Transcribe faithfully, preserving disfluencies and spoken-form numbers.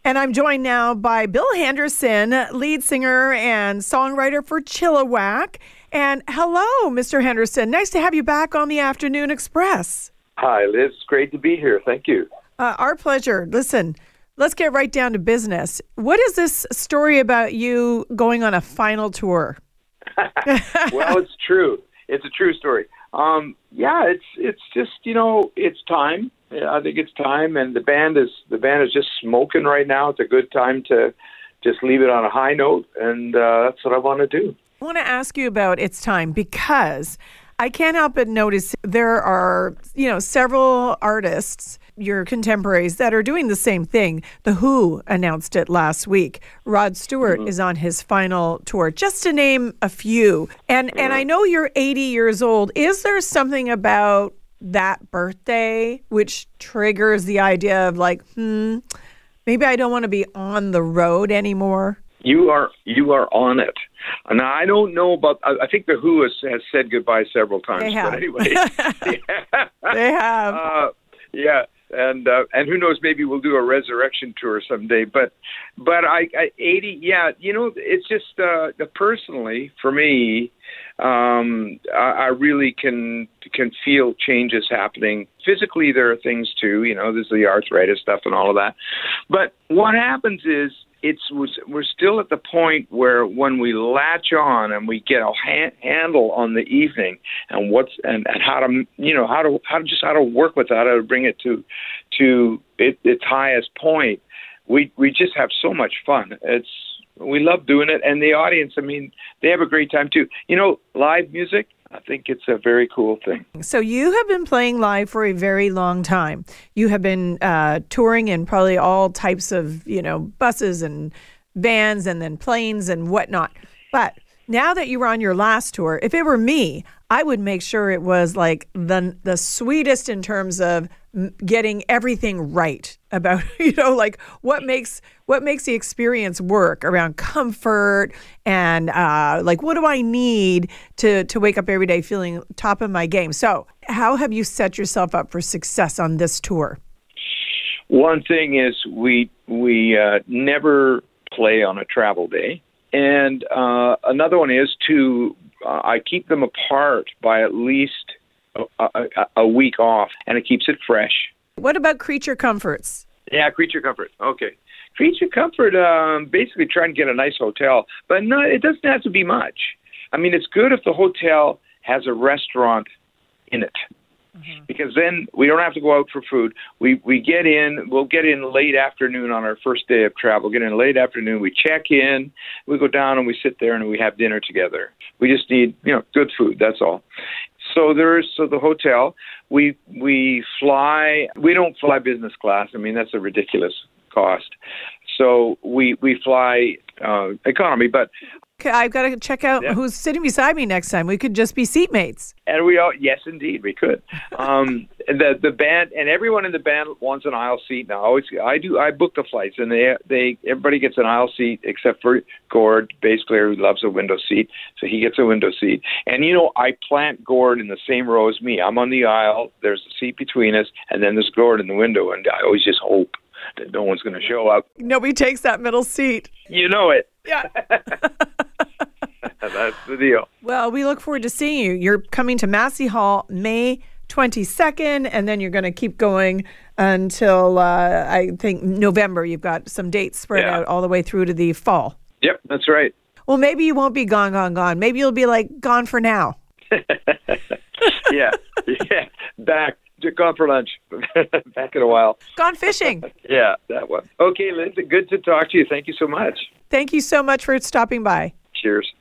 And I'm joined now by Bill Henderson, lead singer and songwriter for Chilliwack. And hello, Mister Henderson. Nice to have you back on the Afternoon Express. Hi, Liz. Great to be here. Thank you. Uh, our pleasure. Listen, let's get right down to business. What is this story about you going on a final tour? Well, it's true. It's a true story. Um, yeah, it's it's just, you know, it's time. I think it's time, and the band is the band is just smoking right now. It's a good time to just leave it on a high note, and uh, that's what I want to do. I want to ask you about It's Time because I can't help but notice there are, you know, several artists, your contemporaries, that are doing the same thing. The Who announced it last week. Rod Stewart mm-hmm. is on his final tour, just to name a few. And mm-hmm. and I know you're eighty years old. Is there something about that birthday which triggers the idea of like, hmm, maybe I don't want to be on the road anymore? You are you are on it. Now, I don't know about, I think The Who has, has said goodbye several times. They have. But anyway. yeah. They have. Uh, yeah. And uh, and who knows, maybe we'll do a resurrection tour someday. But but I, I eighty, yeah, you know, it's just uh, personally for me, um, I, I really can can feel changes happening. Physically, there are things too, you know, there's the arthritis stuff and all of that. But what happens is it's we're still at the point where when we latch on and we get a ha- handle on the evening and what's and, and how to you know how to how to just how to work with that, how to bring it to to it, its highest point. We we just have so much fun. It's we love doing it, and the audience, I mean, they have a great time too. You know, live music, I think it's a very cool thing. So you have been playing live for a very long time. You have been uh, touring in probably all types of, you know, buses and vans and then planes and whatnot. But now that you were on your last tour, if it were me, I would make sure it was like the the sweetest in terms of getting everything right about, you know, like what makes what makes the experience work around comfort and uh, like what do I need to to wake up every day feeling top of my game. So how have you set yourself up for success on this tour? One thing is we we uh, never play on a travel day. And uh, another one is to, uh, I keep them apart by at least a, a, a week off, and it keeps it fresh. What about creature comforts? Yeah, creature comfort. Okay. Creature comfort, um, basically try and get a nice hotel, but no, it doesn't have to be much. I mean, it's good if the hotel has a restaurant in it. Mm-hmm. Because then we don't have to go out for food. We we get in, we'll get in late afternoon on our first day of travel, get in late afternoon, we check in, we go down and we sit there and we have dinner together. We just need, you know, good food, that's all. So there's, so the hotel, we we fly, we don't fly business class. I mean, that's a ridiculous cost. So we, we fly uh, economy, but Okay, I've got to check out yeah. who's sitting beside me next time. We could just be seatmates. And we all, yes, indeed, we could. Um, the the band and everyone in the band wants an aisle seat now. Always, I do. I book the flights, and they they everybody gets an aisle seat except for Gord, bass player, who loves a window seat, so he gets a window seat. And you know, I plant Gord in the same row as me. I'm on the aisle. There's a seat between us, and then there's Gord in the window. And I always just hope that no one's going to show up. Nobody takes that middle seat. You know it. Yeah. That's the deal. Well, we look forward to seeing you. You're coming to Massey Hall May twenty-second, and then you're going to keep going until, uh, I think, November. You've got some dates spread yeah. out all the way through to the fall. Yep, that's right. Well, maybe you won't be gone, gone, gone. Maybe you'll be like, gone for now. yeah, yeah, back. Gone for lunch. Back in a while. Gone fishing. Yeah, that one. Okay, Linda, good to talk to you. Thank you so much. Thank you so much for stopping by. Cheers.